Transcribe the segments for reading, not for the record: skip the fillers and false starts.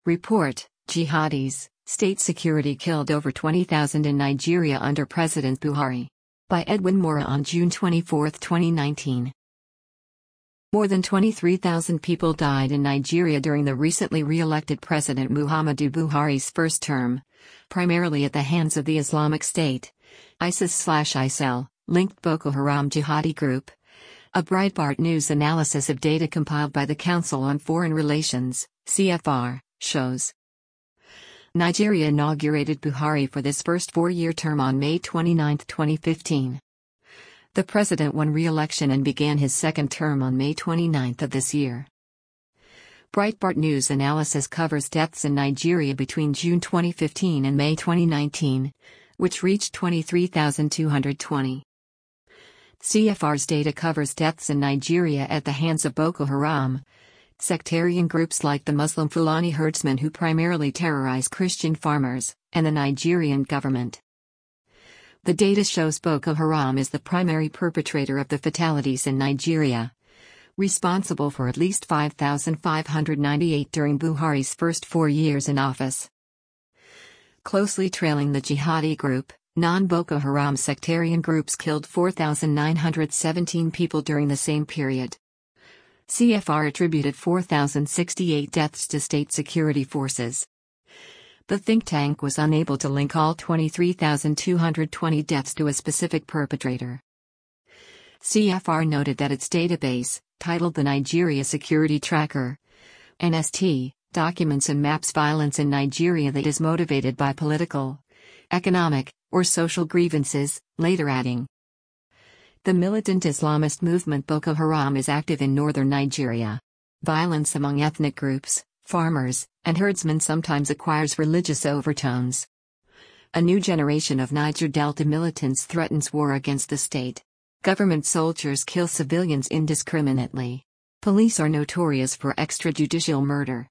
Report: Jihadis, State Security killed over 20,000 in Nigeria under President Buhari. By Edwin Mora on June 24, 2019. More than 23,000 people died in Nigeria during the recently re-elected President Muhammadu Buhari's first term, primarily at the hands of the Islamic State, ISIS/ISIL, linked Boko Haram jihadi group. A Breitbart News analysis of data compiled by the Council on Foreign Relations, CFR, shows. Nigeria inaugurated Buhari for this first four-year term on May 29, 2015. The president won re-election and began his second term on May 29 of this year. Breitbart News analysis covers deaths in Nigeria between June 2015 and May 2019, which reached 23,220. CFR's data covers deaths in Nigeria at the hands of Boko Haram, sectarian groups like the Muslim Fulani herdsmen who primarily terrorize Christian farmers, and the Nigerian government. The data shows Boko Haram is the primary perpetrator of the fatalities in Nigeria, responsible for at least 5,598 during Buhari's first 4 years in office. Closely trailing the jihadi group, non-Boko Haram sectarian groups killed 4,917 people during the same period. CFR attributed 4,068 deaths to state security forces. The think tank was unable to link all 23,220 deaths to a specific perpetrator. CFR noted that its database, titled the Nigeria Security Tracker, NST, documents and maps violence in Nigeria that is motivated by political, economic, or social grievances, later adding. The militant Islamist movement Boko Haram is active in northern Nigeria. Violence among ethnic groups, farmers, and herdsmen sometimes acquires religious overtones. A new generation of Niger Delta militants threatens war against the state. Government soldiers kill civilians indiscriminately. Police are notorious for extrajudicial murder.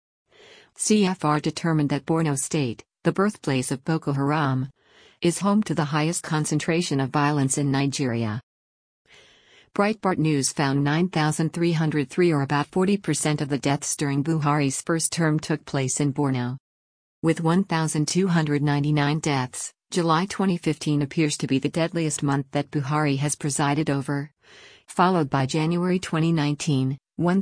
CFR determined that Borno State, the birthplace of Boko Haram, is home to the highest concentration of violence in Nigeria. Breitbart News found 9,303 or about 40% of the deaths during Buhari's first term took place in Borno. With 1,299 deaths, July 2015 appears to be the deadliest month that Buhari has presided over, followed by January 2019,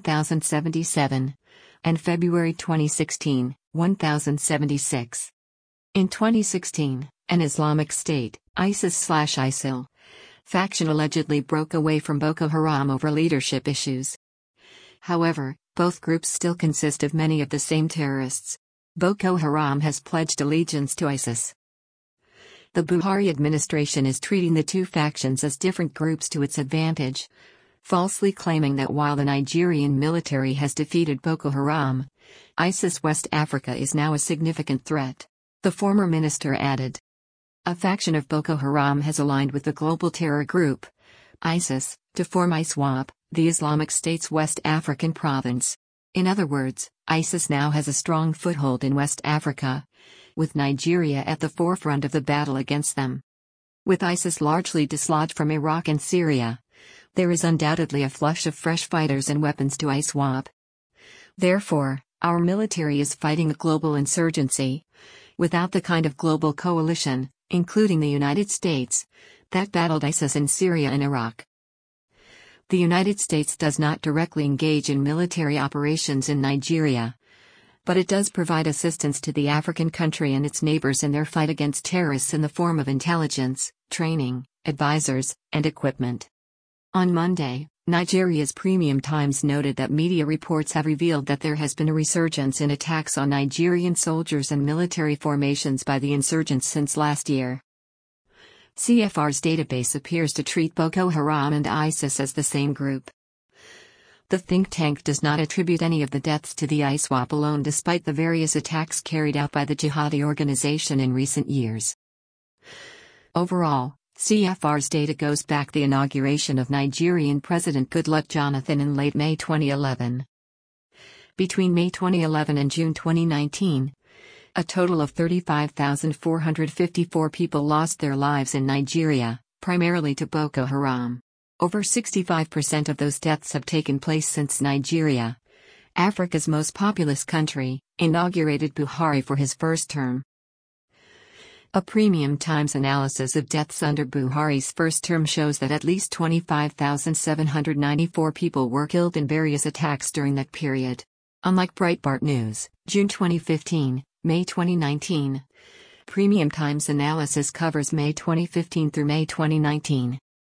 1,077, and February 2016, 1,076. In 2016, an Islamic State, ISIS/ISIL, faction allegedly broke away from Boko Haram over leadership issues. However, both groups still consist of many of the same terrorists. Boko Haram has pledged allegiance to ISIS. The Buhari administration is treating the two factions as different groups to its advantage, falsely claiming that while the Nigerian military has defeated Boko Haram, ISIS West Africa is now a significant threat, the former minister added. A faction of Boko Haram has aligned with the global terror group, ISIS, to form ISWAP, the Islamic State's West African province. In other words, ISIS now has a strong foothold in West Africa, with Nigeria at the forefront of the battle against them. With ISIS largely dislodged from Iraq and Syria, there is undoubtedly a flush of fresh fighters and weapons to ISWAP. Therefore, our military is fighting a global insurgency, without the kind of global coalition, including the United States, that battled ISIS in Syria and Iraq. The United States does not directly engage in military operations in Nigeria, but it does provide assistance to the African country and its neighbors in their fight against terrorists in the form of intelligence, training, advisors, and equipment. On Monday, Nigeria's Premium Times noted that media reports have revealed that there has been a resurgence in attacks on Nigerian soldiers and military formations by the insurgents since last year. CFR's database appears to treat Boko Haram and ISIS as the same group. The think tank does not attribute any of the deaths to the ISWAP alone despite the various attacks carried out by the jihadi organization in recent years. Overall, CFR's data goes back the inauguration of Nigerian President Goodluck Jonathan in late May 2011. Between May 2011 and June 2019, a total of 35,454 people lost their lives in Nigeria, primarily to Boko Haram. Over 65% of those deaths have taken place since Nigeria, Africa's most populous country, inaugurated Buhari for his first term. A Premium Times analysis of deaths under Buhari's first term shows that at least 25,794 people were killed in various attacks during that period. Unlike Breitbart News, June 2015, May 2019. Premium Times analysis covers May 2015 through May 2019.